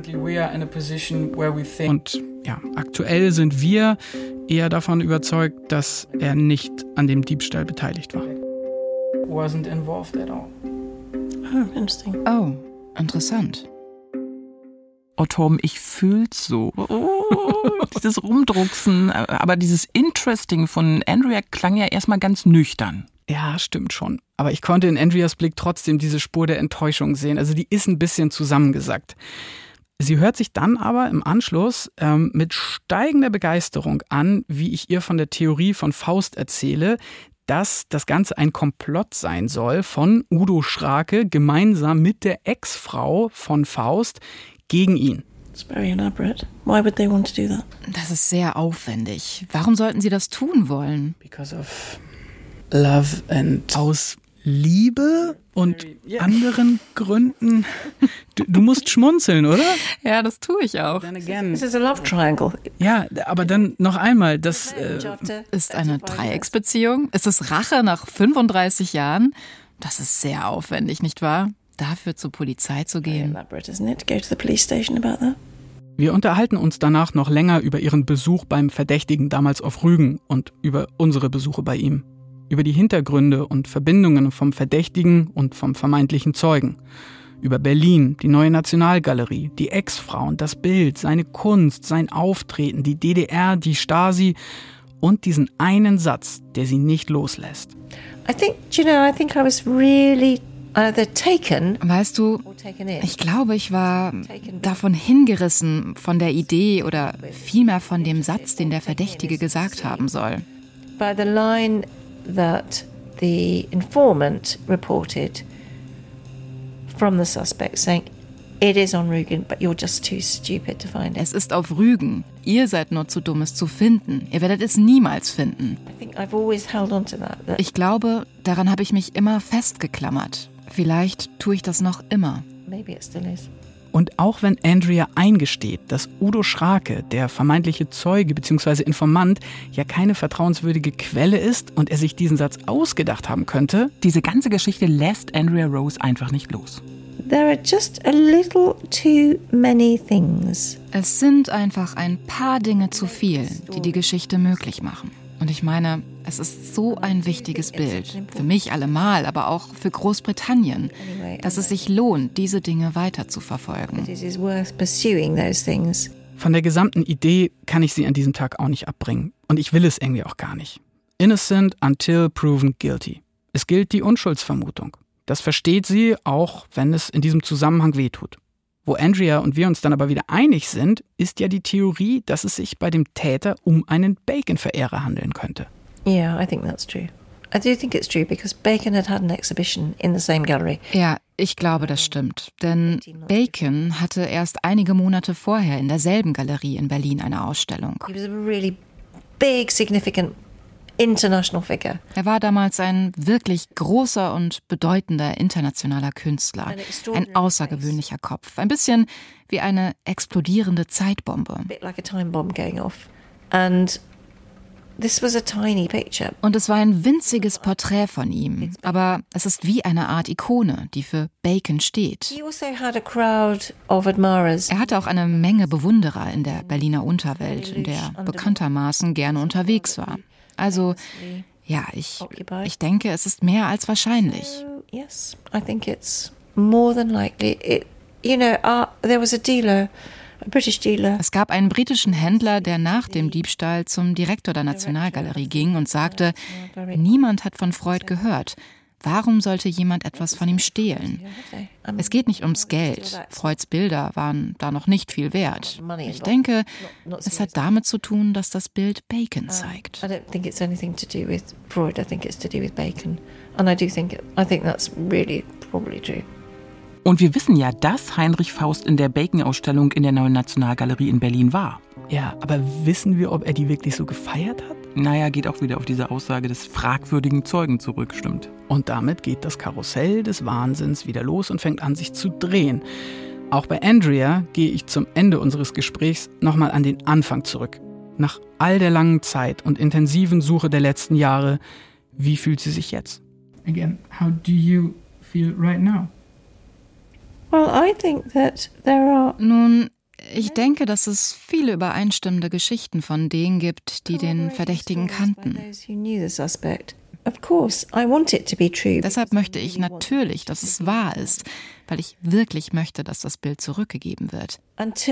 Und ja, aktuell sind wir eher davon überzeugt, dass er nicht an dem Diebstahl beteiligt war. Wasn't involved at all. Oh, interesting. Oh, interessant. Oh, Torben, ich fühl's so. Oh, dieses Rumdrucksen. Aber dieses Interesting von Andrea klang ja erstmal ganz nüchtern. Ja, stimmt schon. Aber ich konnte in Andreas Blick trotzdem diese Spur der Enttäuschung sehen. Also die ist ein bisschen zusammengesackt. Sie hört sich dann aber im Anschluss ähm, mit steigender Begeisterung an, wie ich ihr von der Theorie von Faust erzähle, dass das Ganze ein Komplott sein soll von Udo Schrake gemeinsam mit der Ex-Frau von Faust gegen ihn. It's very elaborate. Why would they want to do that? Das ist sehr aufwendig. Warum sollten sie das tun wollen? Because of love and... Aus Liebe und anderen Gründen. Du, du musst schmunzeln, oder? Ja, das tue ich auch. This is a love triangle. Ja, aber dann noch einmal, das äh, ist eine Dreiecksbeziehung. Ist es Rache nach fünfunddreißig Jahren? Das ist sehr aufwendig, nicht wahr? Dafür zur Polizei zu gehen. Wir unterhalten uns danach noch länger über ihren Besuch beim Verdächtigen damals auf Rügen und über unsere Besuche bei ihm. Über die Hintergründe und Verbindungen vom Verdächtigen und vom vermeintlichen Zeugen. Über Berlin, die Neue Nationalgalerie, die Ex-Frauen, das Bild, seine Kunst, sein Auftreten, die D D R, die Stasi und diesen einen Satz, der sie nicht loslässt. I think, you know, I think I was really either taken. Weißt du, ich glaube, ich war davon hingerissen, von der Idee oder vielmehr von dem Satz, den der Verdächtige gesagt haben soll. By the line that the informant reported from the suspect saying, it is on Rügen, but you're just too stupid to find it. Es ist auf Rügen. Ihr seid nur zu dumm, es zu finden. Ihr werdet es niemals finden. I think I've always held on to that. that ich glaube, daran habe ich mich immer festgeklammert. Vielleicht tue ich das noch immer. Maybe it still is. Und auch wenn Andrea eingesteht, dass Udo Schrake, der vermeintliche Zeuge bzw. Informant, ja keine vertrauenswürdige Quelle ist und er sich diesen Satz ausgedacht haben könnte, diese ganze Geschichte lässt Andrea Rose einfach nicht los. There are just a little too many things. Es sind einfach ein paar Dinge zu viel, die die Geschichte möglich machen. Und ich meine, es ist so ein wichtiges Bild, für mich allemal, aber auch für Großbritannien, dass es sich lohnt, diese Dinge weiter zu verfolgen. Von der gesamten Idee kann ich sie an diesem Tag auch nicht abbringen. Und ich will es irgendwie auch gar nicht. Innocent until proven guilty. Es gilt die Unschuldsvermutung. Das versteht sie, auch wenn es in diesem Zusammenhang wehtut. Wo Andrea und wir uns dann aber wieder einig sind, ist ja die Theorie, dass es sich bei dem Täter um einen Bacon-Verehrer handeln könnte. Yeah, I think that's true. I do think it's true because Bacon had had an exhibition in the same gallery. Ja, ich glaube, das stimmt. Denn Bacon hatte erst einige Monate vorher in derselben Galerie in Berlin eine Ausstellung. He was a really big, significant international figure. Er war damals ein wirklich großer und bedeutender internationaler Künstler. Ein außergewöhnlicher Kopf. Ein bisschen wie eine explodierende Zeitbombe. A bit like a time bomb going off. And this was a tiny picture. Und es war ein winziges Porträt von ihm. Aber es ist wie eine Art Ikone, die für Bacon steht. He also had a crowd of admirers. Er hatte auch eine Menge Bewunderer in der Berliner Unterwelt, in der er bekanntermaßen gerne unterwegs war. Also, ja, ich, ich denke, es ist mehr als wahrscheinlich. Yes, I think it's more than likely. It, you know, uh, there was a dealer, a British dealer. Es gab einen britischen Händler, der nach dem Diebstahl zum Direktor der Nationalgalerie ging und sagte, niemand hat von Freud gehört. Warum sollte jemand etwas von ihm stehlen? Es geht nicht ums Geld. Freuds Bilder waren da noch nicht viel wert. Ich denke, es hat damit zu tun, dass das Bild Bacon zeigt. I don't think it's anything to do with Freud. I think it's to do with Bacon. And I do think, I think that's really probably true. Und wir wissen ja, dass Heinrich Faust in der Bacon-Ausstellung in der Neuen Nationalgalerie in Berlin war. Ja, aber wissen wir, ob er die wirklich so gefeiert hat? Naja, geht auch wieder auf diese Aussage des fragwürdigen Zeugen zurück, stimmt. Und damit geht das Karussell des Wahnsinns wieder los und fängt an, sich zu drehen. Auch bei Andrea gehe ich zum Ende unseres Gesprächs nochmal an den Anfang zurück. Nach all der langen Zeit und intensiven Suche der letzten Jahre, wie fühlt sie sich jetzt? Again, how do you feel right now? Well, I think that there are... Nun, ich denke, dass es viele übereinstimmende Geschichten von denen gibt, die den Verdächtigen kannten. Deshalb möchte ich natürlich, dass es wahr ist, weil ich wirklich möchte, dass das Bild zurückgegeben wird.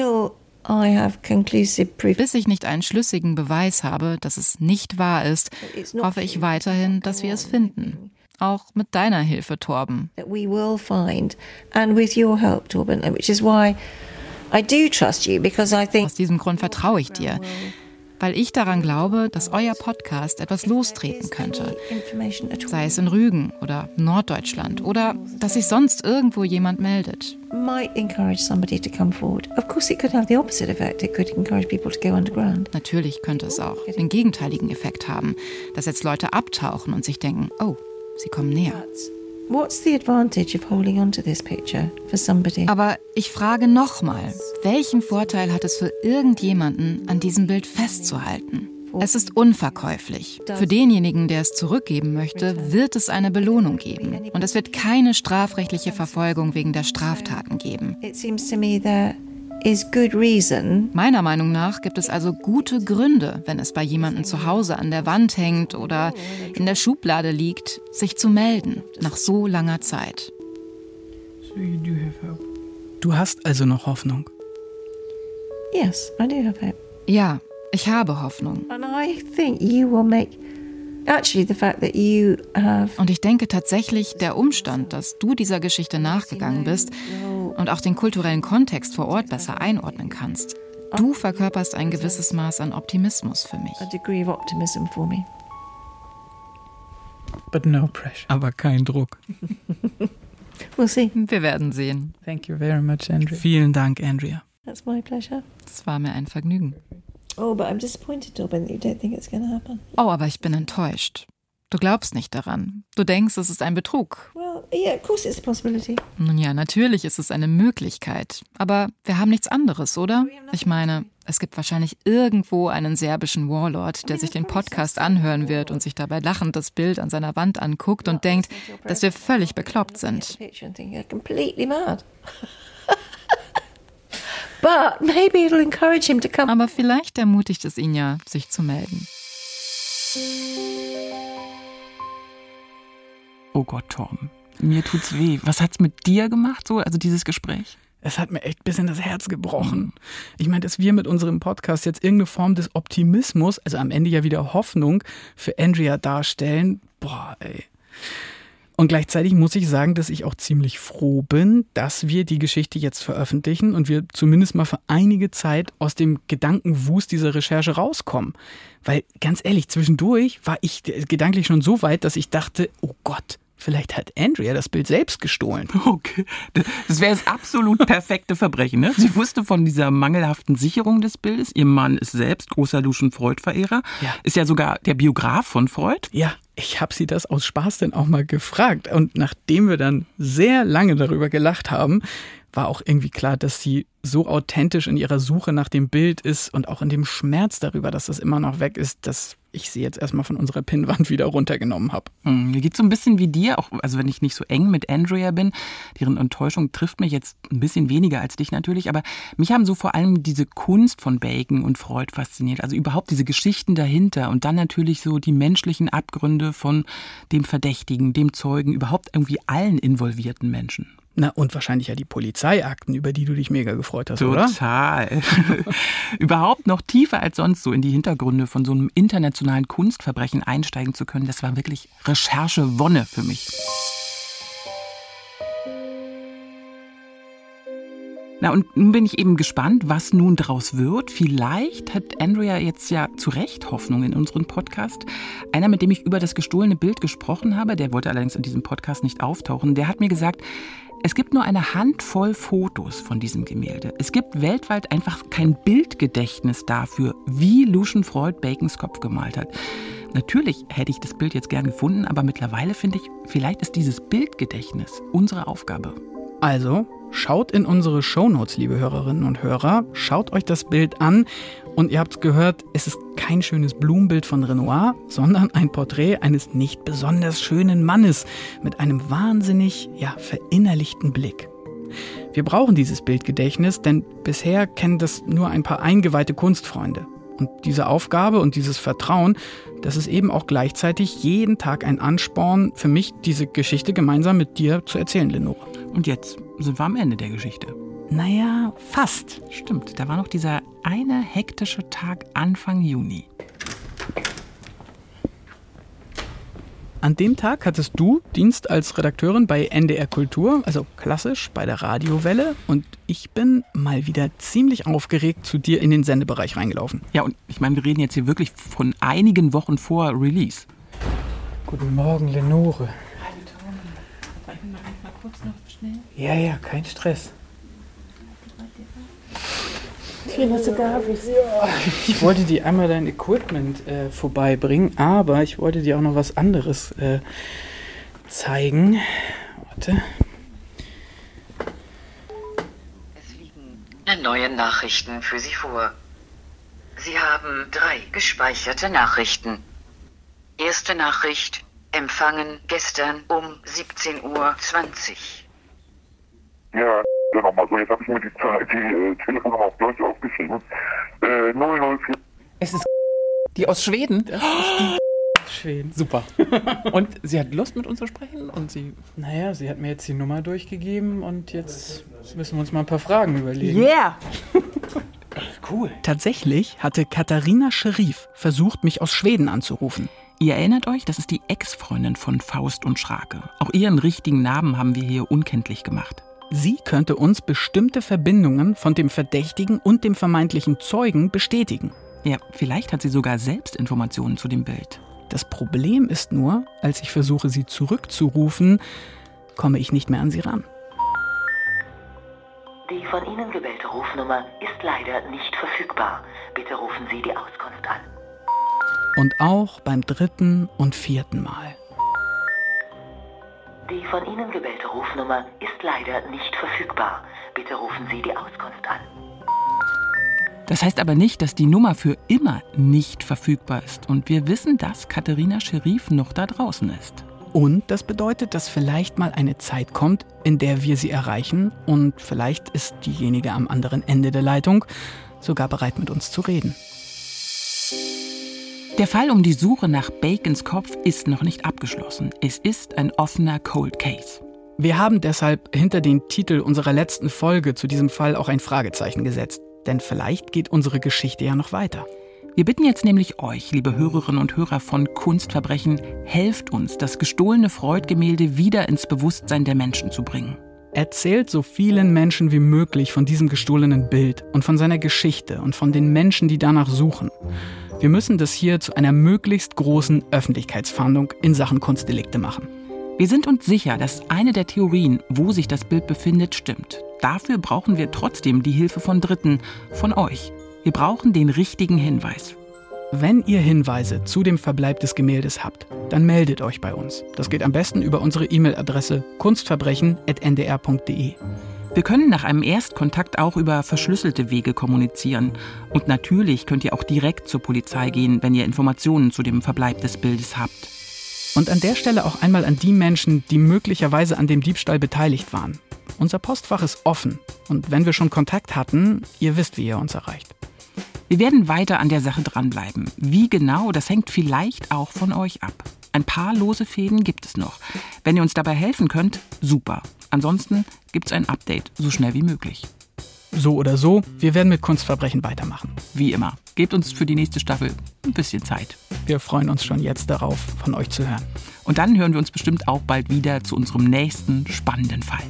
Bis ich nicht einen schlüssigen Beweis habe, dass es nicht wahr ist, hoffe ich weiterhin, dass wir es finden. Auch mit deiner Hilfe, Torben. That we will find, and with your help, Torben, which is why I do trust you, because I think. Aus diesem Grund vertraue ich dir, weil ich daran glaube, dass euer Podcast etwas lostreten könnte. Sei es in Rügen oder Norddeutschland oder dass sich sonst irgendwo jemand meldet. Might encourage somebody to come forward. Of course, it could have the opposite effect. It could encourage people to go underground. Natürlich könnte es auch den gegenteiligen Effekt haben, dass jetzt Leute abtauchen und sich denken, oh, sie kommen näher. What's the advantage of holding on to this picture for somebody? Aber ich frage nochmal, welchen Vorteil hat es für irgendjemanden, an diesem Bild festzuhalten? Es ist unverkäuflich. Für denjenigen, der es zurückgeben möchte, wird es eine Belohnung geben. Und es wird keine strafrechtliche Verfolgung wegen der Straftaten geben. It seems to me there is good reason. Meiner Meinung nach gibt es also gute Gründe, wenn es bei jemandem zu Hause an der Wand hängt oder in der Schublade liegt, sich zu melden, nach so langer Zeit. So you do have hope. Du hast also noch Hoffnung? Yes, I do have hope. Ja, ich habe Hoffnung. And I think you will make actually the fact that you have. Und ich denke tatsächlich, der Umstand, dass du dieser Geschichte nachgegangen bist und auch den kulturellen Kontext vor Ort besser einordnen kannst. Du verkörperst ein gewisses Maß an Optimismus für mich. A degree of optimism for me. But no pressure. Aber kein Druck. We'll see. Wir werden sehen. Thank you very much, Andrea. Vielen Dank, Andrea. That's my pleasure. Es war mir ein Vergnügen. Oh, but I'm disappointed, Torben, that you don't think it's going to happen. Oh, aber ich bin enttäuscht. Du glaubst nicht daran. Du denkst, es ist ein Betrug. Well, yeah, of course it's a possibility. Nun ja, natürlich ist es eine Möglichkeit. Aber wir haben nichts anderes, oder? Ich meine, es gibt wahrscheinlich irgendwo einen serbischen Warlord, der sich den Podcast anhören wird und sich dabei lachend das Bild an seiner Wand anguckt und denkt, dass wir völlig bekloppt sind. But maybe it'll encourage him to come. Aber vielleicht ermutigt es ihn ja, sich zu melden. Oh Gott, Torben, mir tut's weh. Was hat's mit dir gemacht, so, also dieses Gespräch? Es hat mir echt ein bisschen das Herz gebrochen. Ich meine, dass wir mit unserem Podcast jetzt irgendeine Form des Optimismus, also am Ende ja wieder Hoffnung für Andrea darstellen. Boah, ey. Und gleichzeitig muss ich sagen, dass ich auch ziemlich froh bin, dass wir die Geschichte jetzt veröffentlichen und wir zumindest mal für einige Zeit aus dem Gedankenwust dieser Recherche rauskommen. Weil, ganz ehrlich, zwischendurch war ich gedanklich schon so weit, dass ich dachte, oh Gott, vielleicht hat Andrea das Bild selbst gestohlen. Okay, das wäre das absolut perfekte Verbrechen. Ne? Sie wusste von dieser mangelhaften Sicherung des Bildes. Ihr Mann ist selbst großer Lucian-Freud-Verehrer. Ja. Ist ja sogar der Biograf von Freud. Ja, ich habe sie das aus Spaß dann auch mal gefragt. Und nachdem wir dann sehr lange darüber gelacht haben, war auch irgendwie klar, dass sie so authentisch in ihrer Suche nach dem Bild ist und auch in dem Schmerz darüber, dass das immer noch weg ist, dass ich sie jetzt erstmal von unserer Pinnwand wieder runtergenommen habe. Hm, mir geht so ein bisschen wie dir, auch also wenn ich nicht so eng mit Andrea bin, deren Enttäuschung trifft mich jetzt ein bisschen weniger als dich natürlich, aber mich haben so vor allem diese Kunst von Bacon und Freud fasziniert, also überhaupt diese Geschichten dahinter und dann natürlich so die menschlichen Abgründe von dem Verdächtigen, dem Zeugen, überhaupt irgendwie allen involvierten Menschen. Na, und wahrscheinlich ja die Polizeiakten, über die du dich mega gefreut hast, oder? Total. Überhaupt noch tiefer als sonst so in die Hintergründe von so einem internationalen Kunstverbrechen einsteigen zu können, das war wirklich Recherche-Wonne für mich. Na, und nun bin ich eben gespannt, was nun draus wird. Vielleicht hat Andrea jetzt ja zu Recht Hoffnung in unseren Podcast. Einer, mit dem ich über das gestohlene Bild gesprochen habe, der wollte allerdings in diesem Podcast nicht auftauchen, der hat mir gesagt, es gibt nur eine Handvoll Fotos von diesem Gemälde. Es gibt weltweit einfach kein Bildgedächtnis dafür, wie Lucian Freud Bacons Kopf gemalt hat. Natürlich hätte ich das Bild jetzt gern gefunden, aber mittlerweile finde ich, vielleicht ist dieses Bildgedächtnis unsere Aufgabe. Also, schaut in unsere Shownotes, liebe Hörerinnen und Hörer. Schaut euch das Bild an. Und ihr habt es gehört, es ist kein schönes Blumenbild von Renoir, sondern ein Porträt eines nicht besonders schönen Mannes mit einem wahnsinnig, ja, verinnerlichten Blick. Wir brauchen dieses Bildgedächtnis, denn bisher kennen das nur ein paar eingeweihte Kunstfreunde. Und diese Aufgabe und dieses Vertrauen, das ist eben auch gleichzeitig jeden Tag ein Ansporn für mich, diese Geschichte gemeinsam mit dir zu erzählen, Lenore. Und jetzt sind wir am Ende der Geschichte. Naja, fast. Stimmt, da war noch dieser eine hektische Tag Anfang Juni. An dem Tag hattest du Dienst als Redakteurin bei N D R Kultur, also klassisch bei der Radiowelle. Und ich bin mal wieder ziemlich aufgeregt zu dir in den Sendebereich reingelaufen. Ja, und ich meine, wir reden jetzt hier wirklich von einigen Wochen vor Release. Guten Morgen, Lenore. Hallo Tom. Warte mal, mal kurz noch schnell. Ja, ja, kein Stress. Ich wollte dir einmal dein Equipment äh, vorbeibringen, aber ich wollte dir auch noch was anderes äh, zeigen. Warte. Es liegen neue Nachrichten für Sie vor. Sie haben drei gespeicherte Nachrichten. Erste Nachricht, empfangen gestern um siebzehn Uhr zwanzig. Ja, dann nochmal so, jetzt habe ich mir die, die äh, Telefonnummer auf Deutsch aufgeschrieben. Äh, null null vier. Es ist die aus Schweden? Das ist die aus Schweden. Super. Und sie hat Lust, mit uns zu sprechen? Und sie... Naja, sie hat mir jetzt die Nummer durchgegeben und jetzt müssen wir uns mal ein paar Fragen überlegen. Yeah! Cool. Tatsächlich hatte Katharina Scherif versucht, mich aus Schweden anzurufen. Ihr erinnert euch, das ist die Ex-Freundin von Faust und Schrake. Auch ihren richtigen Namen haben wir hier unkenntlich gemacht. Sie könnte uns bestimmte Verbindungen von dem Verdächtigen und dem vermeintlichen Zeugen bestätigen. Ja, vielleicht hat sie sogar selbst Informationen zu dem Bild. Das Problem ist nur, als ich versuche, sie zurückzurufen, komme ich nicht mehr an sie ran. Die von Ihnen gewählte Rufnummer ist leider nicht verfügbar. Bitte rufen Sie die Auskunft an. Und auch beim dritten und vierten Mal. Die von Ihnen gewählte Rufnummer ist leider nicht verfügbar. Bitte rufen Sie die Auskunft an. Das heißt aber nicht, dass die Nummer für immer nicht verfügbar ist. Und wir wissen, dass Katharina Scherif noch da draußen ist. Und das bedeutet, dass vielleicht mal eine Zeit kommt, in der wir sie erreichen. Und vielleicht ist diejenige am anderen Ende der Leitung sogar bereit, mit uns zu reden. Der Fall um die Suche nach Bacons Kopf ist noch nicht abgeschlossen. Es ist ein offener Cold Case. Wir haben deshalb hinter den Titel unserer letzten Folge zu diesem Fall auch ein Fragezeichen gesetzt. Denn vielleicht geht unsere Geschichte ja noch weiter. Wir bitten jetzt nämlich euch, liebe Hörerinnen und Hörer von Kunstverbrechen, helft uns, das gestohlene Freud-Gemälde wieder ins Bewusstsein der Menschen zu bringen. Erzählt so vielen Menschen wie möglich von diesem gestohlenen Bild und von seiner Geschichte und von den Menschen, die danach suchen. Wir müssen das hier zu einer möglichst großen Öffentlichkeitsfahndung in Sachen Kunstdelikte machen. Wir sind uns sicher, dass eine der Theorien, wo sich das Bild befindet, stimmt. Dafür brauchen wir trotzdem die Hilfe von Dritten, von euch. Wir brauchen den richtigen Hinweis. Wenn ihr Hinweise zu dem Verbleib des Gemäldes habt, dann meldet euch bei uns. Das geht am besten über unsere E-Mail-Adresse kunstverbrechen at n d r punkt d e. Wir können nach einem Erstkontakt auch über verschlüsselte Wege kommunizieren. Und natürlich könnt ihr auch direkt zur Polizei gehen, wenn ihr Informationen zu dem Verbleib des Bildes habt. Und an der Stelle auch einmal an die Menschen, die möglicherweise an dem Diebstahl beteiligt waren. Unser Postfach ist offen. Und wenn wir schon Kontakt hatten, ihr wisst, wie ihr uns erreicht. Wir werden weiter an der Sache dranbleiben. Wie genau, das hängt vielleicht auch von euch ab. Ein paar lose Fäden gibt es noch. Wenn ihr uns dabei helfen könnt, super. Ansonsten gibt's ein Update, so schnell wie möglich. So oder so, wir werden mit Kunstverbrechen weitermachen. Wie immer. Gebt uns für die nächste Staffel ein bisschen Zeit. Wir freuen uns schon jetzt darauf, von euch zu hören. Und dann hören wir uns bestimmt auch bald wieder zu unserem nächsten spannenden Fall.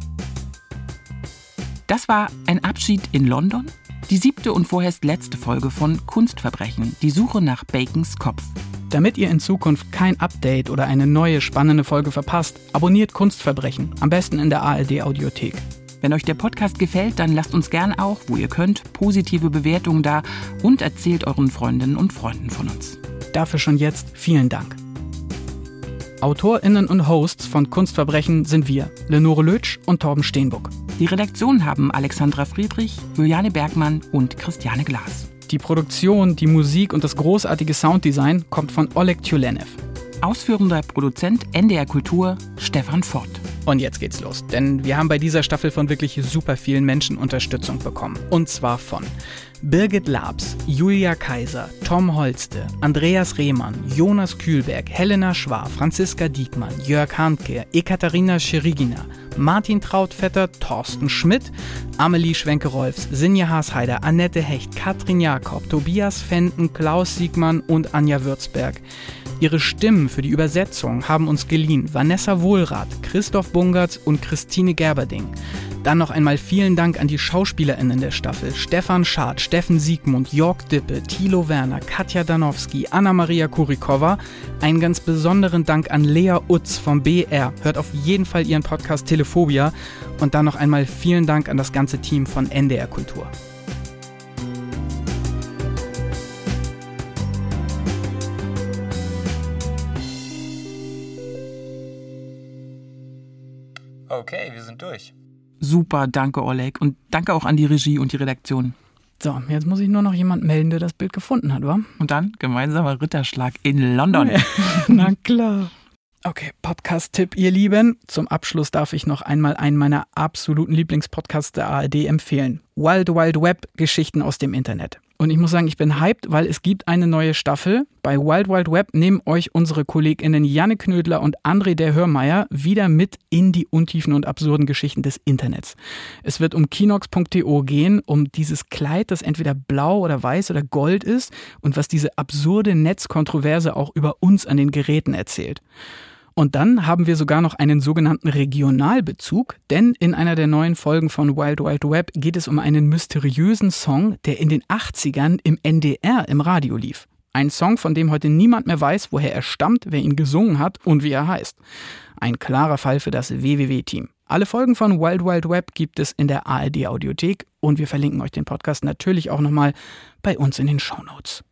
Das war ein Abschied in London. Die siebte und vorerst letzte Folge von Kunstverbrechen, die Suche nach Bacons Kopf. Damit ihr in Zukunft kein Update oder eine neue spannende Folge verpasst, abonniert Kunstverbrechen, am besten in der A R D-Audiothek. Wenn euch der Podcast gefällt, dann lasst uns gern auch, wo ihr könnt, positive Bewertungen da und erzählt euren Freundinnen und Freunden von uns. Dafür schon jetzt vielen Dank. AutorInnen und Hosts von Kunstverbrechen sind wir, Lenore Lötsch und Torben Steenbuck. Die Redaktion haben Alexandra Friedrich, Juliane Bergmann und Christiane Glas. Die Produktion, die Musik und das großartige Sounddesign kommt von Oleg Tjulenev. Ausführender Produzent N D R Kultur, Stefan Fort. Und jetzt geht's los, denn wir haben bei dieser Staffel von wirklich super vielen Menschen Unterstützung bekommen. Und zwar von Birgit Labs, Julia Kaiser, Tom Holste, Andreas Rehmann, Jonas Kühlberg, Helena Schwar, Franziska Diekmann, Jörg Handke, Ekaterina Scherigina, Martin Trautvetter, Thorsten Schmidt, Amelie Schwenke-Rolfs, Sinja Haasheider, Annette Hecht, Katrin Jakob, Tobias Fenton, Klaus Siegmann und Anja Würzberg. Ihre Stimmen für die Übersetzung haben uns geliehen Vanessa Wohlrath, Christoph Bungertz und Christine Gerberding. Dann noch einmal vielen Dank an die SchauspielerInnen der Staffel: Stefan Schad, Steffen Siegmund, Jörg Dippe, Thilo Werner, Katja Danowski, Anna-Maria Kurikova. Einen ganz besonderen Dank an Lea Utz vom B R. Hört auf jeden Fall ihren Podcast Telephobia. Und dann noch einmal vielen Dank an das ganze Team von N D R Kultur. Okay, wir sind durch. Super, danke Oleg. Und danke auch an die Regie und die Redaktion. So, jetzt muss ich nur noch jemand melden, der das Bild gefunden hat, wa? Und dann gemeinsamer Ritterschlag in London. Ja, na klar. Okay, Podcast-Tipp, ihr Lieben. Zum Abschluss darf ich noch einmal einen meiner absoluten Lieblingspodcasts der A R D empfehlen. Wild Wild Web, Geschichten aus dem Internet. Und ich muss sagen, ich bin hyped, weil es gibt eine neue Staffel. Bei Wild Wild Web nehmen euch unsere KollegInnen Janne Knödler und André der Hörmeier wieder mit in die untiefen und absurden Geschichten des Internets. Es wird um Kinox punkt to gehen, um dieses Kleid, das entweder blau oder weiß oder gold ist und was diese absurde Netzkontroverse auch über uns an den Geräten erzählt. Und dann haben wir sogar noch einen sogenannten Regionalbezug, denn in einer der neuen Folgen von Wild Wild Web geht es um einen mysteriösen Song, der in den achtzigern im N D R im Radio lief. Ein Song, von dem heute niemand mehr weiß, woher er stammt, wer ihn gesungen hat und wie er heißt. Ein klarer Fall für das W W W-Team. Alle Folgen von Wild Wild Web gibt es in der A R D-Audiothek und wir verlinken euch den Podcast natürlich auch nochmal bei uns in den Shownotes.